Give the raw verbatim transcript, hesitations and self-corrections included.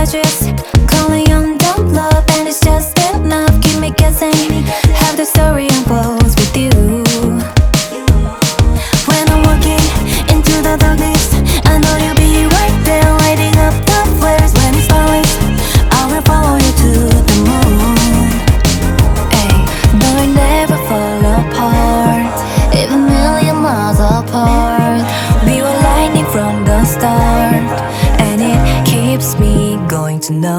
just calling on dumb love, and it's just enough. Keep me guessing, have the story unfolds with you. When I'm walking into the darkness, I know you'll be right there, lighting up the flares. When it's darkness, I will follow you to the moon. Ay, no, we never fall apart, even million miles apart. We were lightning from the start, and it keeps me going to know